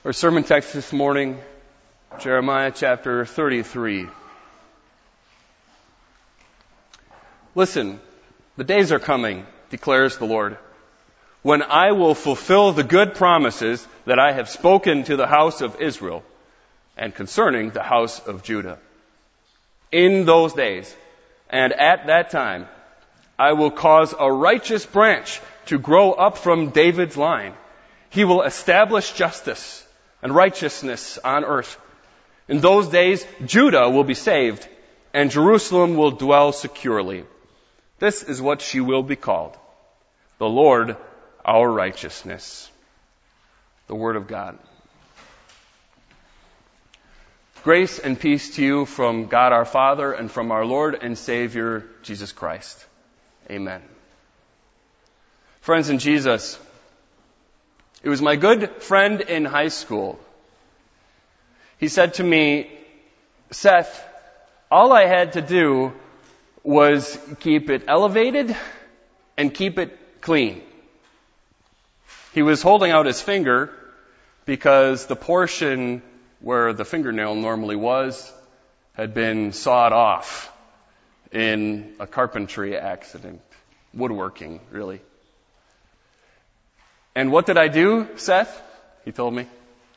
Our sermon text this morning, Jeremiah chapter 33. Listen, the days are coming, declares the Lord, when I will fulfill the good promises that I have spoken to the house of Israel and concerning the house of Judah. In those days, and at that time, I will cause a righteous branch to grow up from David's line. He will establish justice and righteousness on earth. In those days, Judah will be saved, and Jerusalem will dwell securely. This is what she will be called, the Lord our righteousness. The Word of God. Grace and peace to you from God our Father and from our Lord and Savior, Jesus Christ. Amen. Friends in Jesus, it was my good friend in high school. He said to me, Seth, all I had to do was keep it elevated and keep it clean. He was holding out his finger because the portion where the fingernail normally was had been sawed off in a carpentry accident. Woodworking, really. And what did I do, Seth? He told me.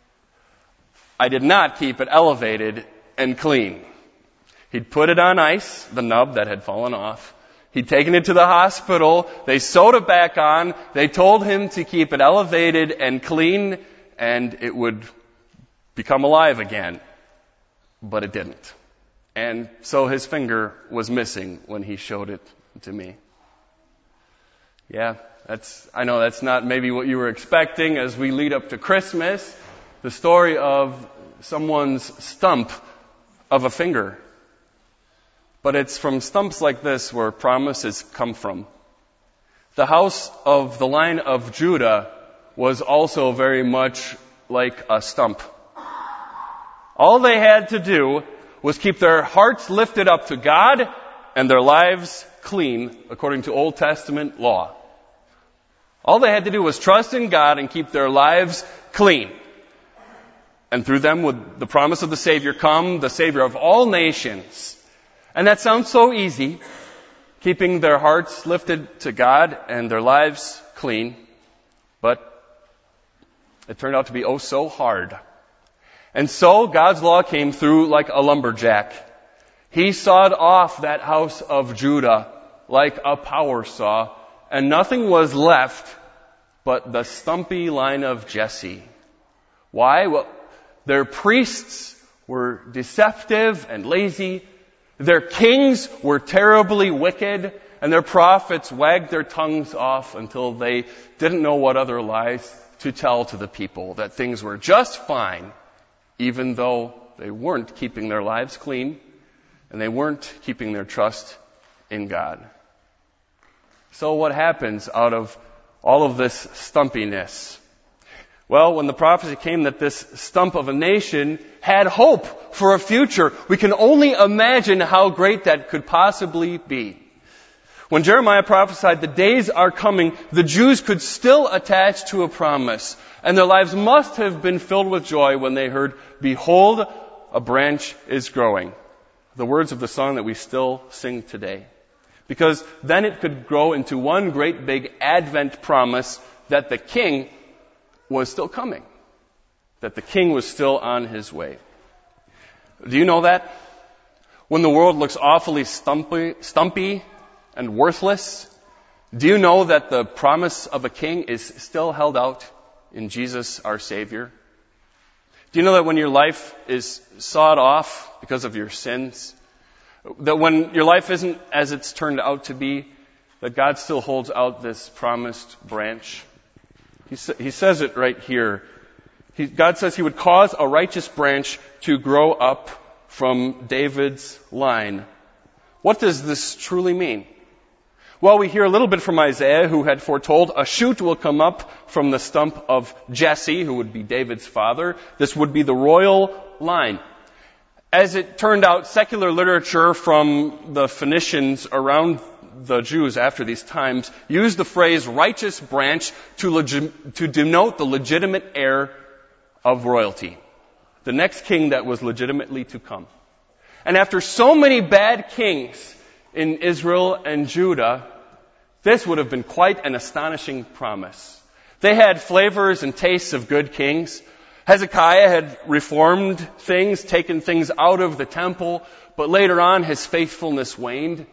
I did not keep it elevated and clean. He'd put it on ice, the nub that had fallen off. He'd taken it to the hospital. They sewed it back on. They told him to keep it elevated and clean, and it would become alive again. But it didn't. And so his finger was missing when he showed it to me. Yeah, I know that's not maybe what you were expecting as we lead up to Christmas. The story of someone's stump of a finger. But it's from stumps like this where promises come from. The house of the line of Judah was also very much like a stump. All they had to do was keep their hearts lifted up to God and their lives clean according to Old Testament law. All they had to do was trust in God and keep their lives clean. And through them would the promise of the Savior come, the Savior of all nations. And that sounds so easy, keeping their hearts lifted to God and their lives clean. But it turned out to be oh so hard. And so God's law came through like a lumberjack. He sawed off that house of Judah like a power saw, and nothing was left but the stumpy line of Jesse. Why? Well, their priests were deceptive and lazy. Their kings were terribly wicked. And their prophets wagged their tongues off until they didn't know what other lies to tell to the people, that things were just fine, even though they weren't keeping their lives clean and they weren't keeping their trust in God. So what happens out of all of this stumpiness? Well, when the prophecy came that this stump of a nation had hope for a future, we can only imagine how great that could possibly be. When Jeremiah prophesied the days are coming, the Jews could still attach to a promise, and their lives must have been filled with joy when they heard, "Behold, a branch is growing." The words of the song that we still sing today. Because then it could grow into one great big Advent promise that the King was still coming. That the King was still on his way. Do you know that? When the world looks awfully stumpy and worthless, do you know that the promise of a King is still held out in Jesus our Savior? Do you know that when your life is sawed off because of your sins, that when your life isn't as it's turned out to be, that God still holds out this promised branch? He says it right here. God says He would cause a righteous branch to grow up from David's line. What does this truly mean? Well, we hear a little bit from Isaiah, who had foretold a shoot will come up from the stump of Jesse, who would be David's father. This would be the royal line. As it turned out, secular literature from the Phoenicians around the Jews after these times used the phrase righteous branch to denote the legitimate heir of royalty. The next king that was legitimately to come. And after so many bad kings in Israel and Judah, this would have been quite an astonishing promise. They had flavors and tastes of good kings. Hezekiah had reformed things, taken things out of the temple, but later on his faithfulness waned.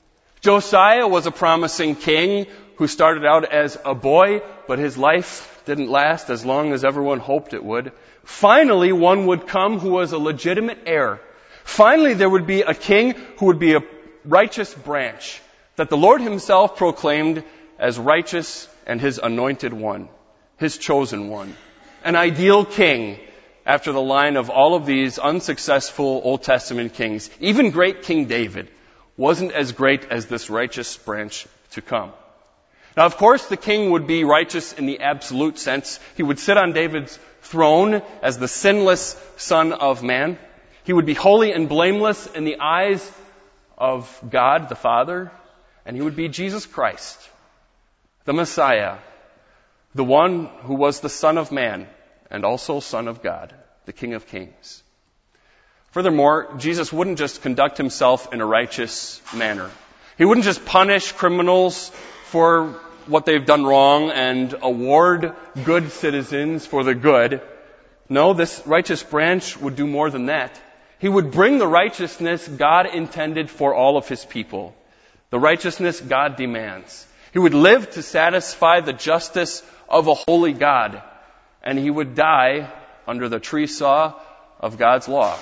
Josiah was a promising king who started out as a boy, but his life didn't last as long as everyone hoped it would. Finally, one would come who was a legitimate heir. Finally, there would be a king who would be a righteous branch that the Lord himself proclaimed as righteous and his anointed one, his chosen one. An ideal king after the line of all of these unsuccessful Old Testament kings. Even great King David wasn't as great as this righteous branch to come. Now, of course, the king would be righteous in the absolute sense. He would sit on David's throne as the sinless Son of Man. He would be holy and blameless in the eyes of God the Father. And he would be Jesus Christ, the Messiah, the one who was the Son of Man and also Son of God, the King of Kings. Furthermore, Jesus wouldn't just conduct himself in a righteous manner. He wouldn't just punish criminals for what they've done wrong and award good citizens for the good. No, this righteous branch would do more than that. He would bring the righteousness God intended for all of his people. The righteousness God demands. He would live to satisfy the justice of a holy God. And he would die under the tree saw of God's law.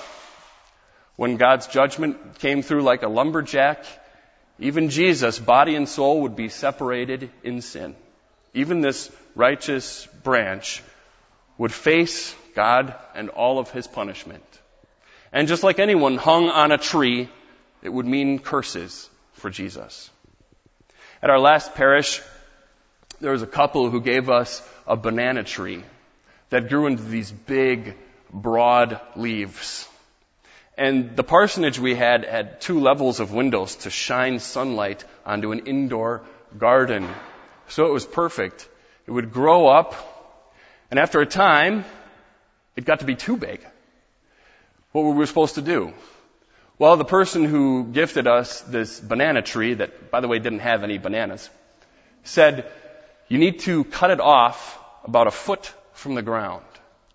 When God's judgment came through like a lumberjack, even Jesus, body and soul, would be separated in sin. Even this righteous branch would face God and all of his punishment. And just like anyone hung on a tree, it would mean curses for Jesus. At our last parish, there was a couple who gave us a banana tree that grew into these big, broad leaves. And the parsonage we had 2 levels of windows to shine sunlight onto an indoor garden. So it was perfect. It would grow up, and after a time, it got to be too big. What were we supposed to do? Well, the person who gifted us this banana tree, that, by the way, didn't have any bananas, said, you need to cut it off about a foot from the ground,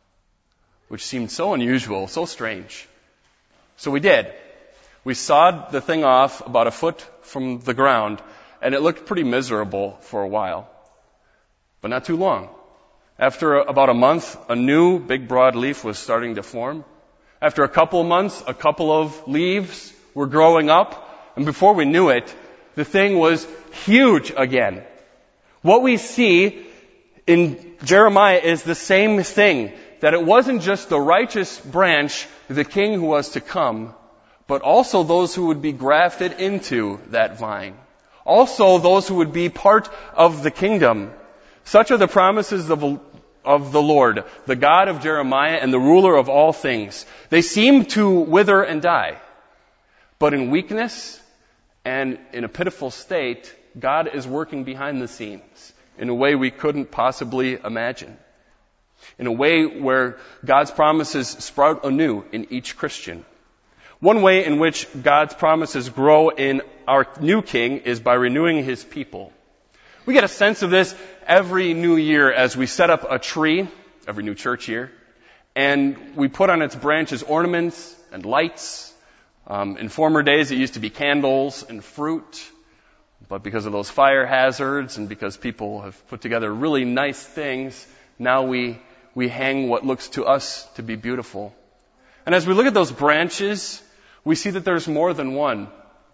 which seemed so unusual, so strange. So we did. We sawed the thing off about a foot from the ground, and it looked pretty miserable for a while, but not too long. After about a month, a new big broad leaf was starting to form. After a couple of months, a couple of leaves were growing up, and before we knew it, the thing was huge again. What we see in Jeremiah is the same thing, that it wasn't just the righteous branch, the king who was to come, but also those who would be grafted into that vine. Also those who would be part of the kingdom. Such are the promises of the Lord, the God of Jeremiah and the ruler of all things. They seem to wither and die. But in weakness and in a pitiful state, God is working behind the scenes in a way we couldn't possibly imagine. In a way where God's promises sprout anew in each Christian. One way in which God's promises grow in our new king is by renewing his people. We get a sense of this every new year as we set up a tree, every new church year, and we put on its branches ornaments and lights. In former days, it used to be candles and fruit, but because of those fire hazards and because people have put together really nice things, now we hang what looks to us to be beautiful. And as we look at those branches, we see that there's more than one.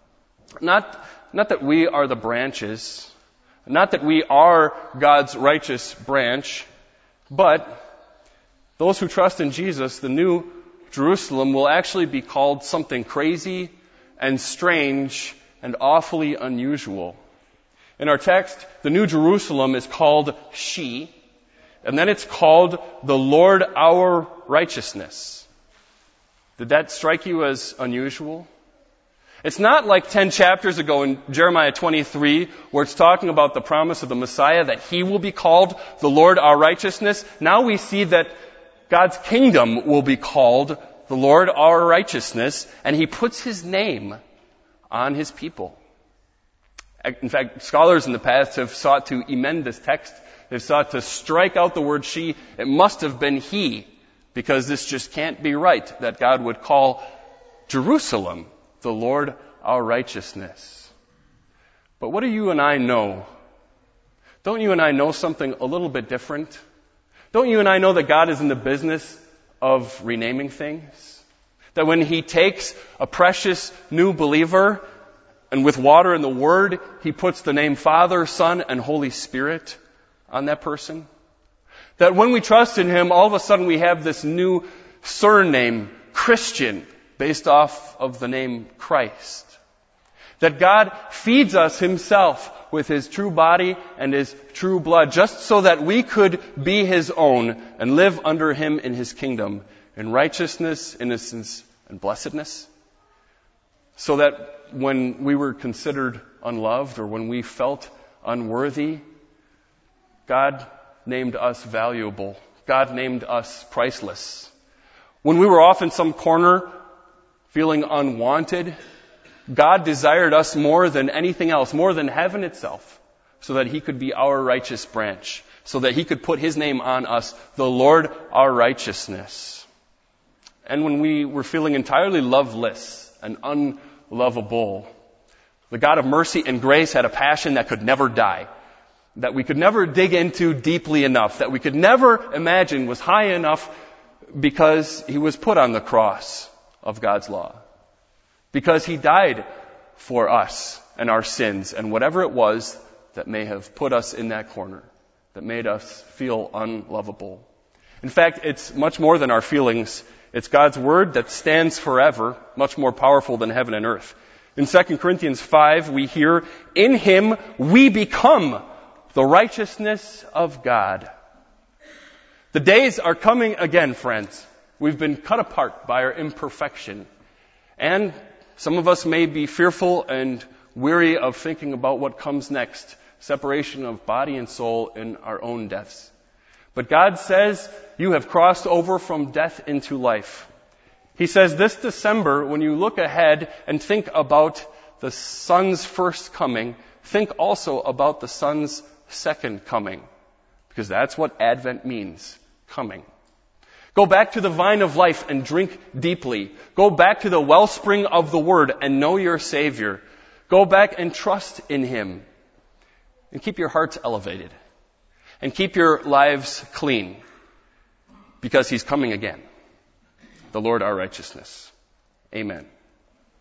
Not that we are the branches, not that we are God's righteous branch, but those who trust in Jesus, the new Jerusalem, will actually be called something crazy and strange and awfully unusual. In our text, the new Jerusalem is called She, and then it's called the Lord our righteousness. Did that strike you as unusual? It's not like 10 chapters ago in Jeremiah 23 where it's talking about the promise of the Messiah that he will be called the Lord our righteousness. Now we see that God's kingdom will be called the Lord our righteousness, and he puts his name on his people. In fact, scholars in the past have sought to amend this text. They've sought to strike out the word she. It must have been he, because this just can't be right, that God would call Jerusalem the Lord our righteousness. But what do you and I know? Don't you and I know something a little bit different? Don't you and I know that God is in the business of renaming things? That when he takes a precious new believer and with water and the Word, he puts the name Father, Son, and Holy Spirit on that person? That when we trust in him, all of a sudden we have this new surname, Christian, based off of the name Christ. That God feeds us himself with his true body and his true blood, just so that we could be his own and live under him in his kingdom, in righteousness, innocence, and blessedness. So that when we were considered unloved or when we felt unworthy, God named us valuable. God named us priceless. When we were off in some corner feeling unwanted, God desired us more than anything else, more than heaven itself, so that he could be our righteous branch, so that he could put his name on us, the Lord our righteousness. And when we were feeling entirely loveless and unlovable, the God of mercy and grace had a passion that could never die, that we could never dig into deeply enough, that we could never imagine was high enough, because he was put on the cross of God's law. Because he died for us and our sins and whatever it was that may have put us in that corner, that made us feel unlovable. In fact, it's much more than our feelings. It's God's word that stands forever, much more powerful than heaven and earth. In 2 Corinthians 5, we hear, in him we become the righteousness of God. The days are coming again, friends. We've been cut apart by our imperfection. And some of us may be fearful and weary of thinking about what comes next, separation of body and soul in our own deaths. But God says, you have crossed over from death into life. He says this December, when you look ahead and think about the Son's first coming, think also about the Son's second coming. Because that's what Advent means, coming. Go back to the vine of life and drink deeply. Go back to the wellspring of the Word and know your Savior. Go back and trust in him. And keep your hearts elevated. And keep your lives clean. Because he's coming again. The Lord our righteousness. Amen.